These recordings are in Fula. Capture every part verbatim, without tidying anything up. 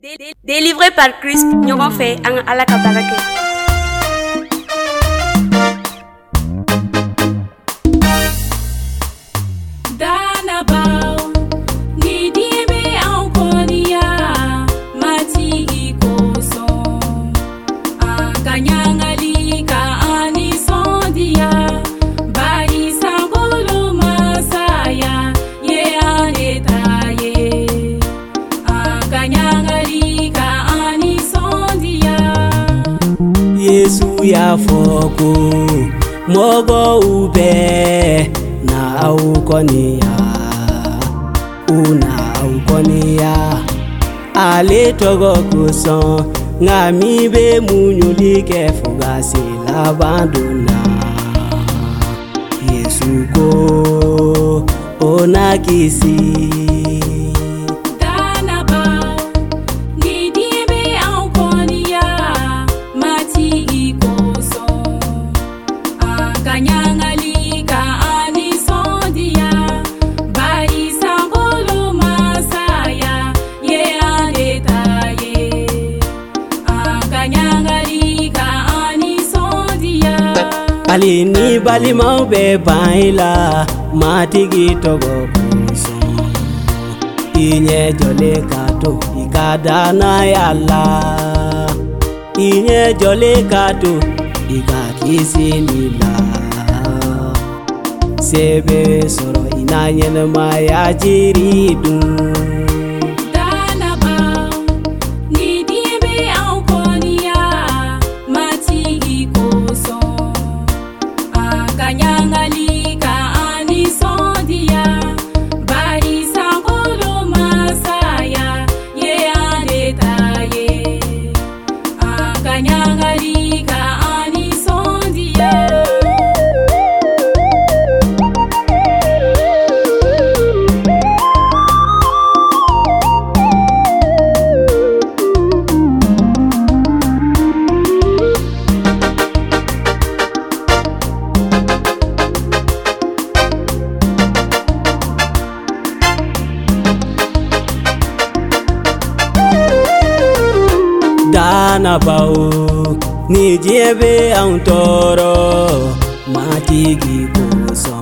Délivré par Christ, nous avons fait un alakabarake. Yesu ya foko mogo ube na ukonia una ukonia ale togo kuson ngami be munyulike fugasi labandona Yesu ko onakisi Alini bali mau be baila matigi togo kuso inye jole kato ikada na yalla inye jole kato ikakisi lila sebe soro inanye maya jiridu Dana bao ni jebe auntoro matigi koso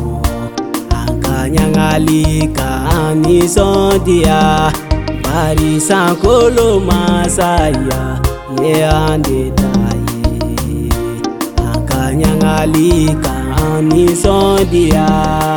ankanyangali kani sondia bari sankolo masaya ye ande taye ankanyangali kani sondia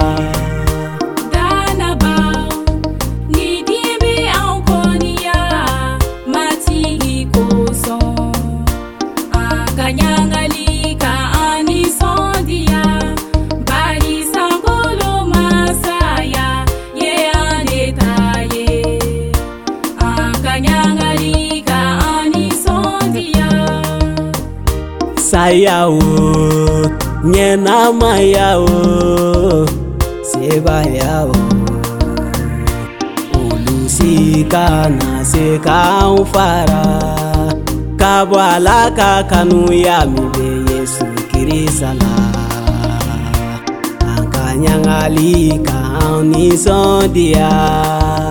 Sayao nyena mayao sebayao ulusika na seka ufara kabwala kakanu ya mibe Yesu kirisala ankanyangali kauni sondia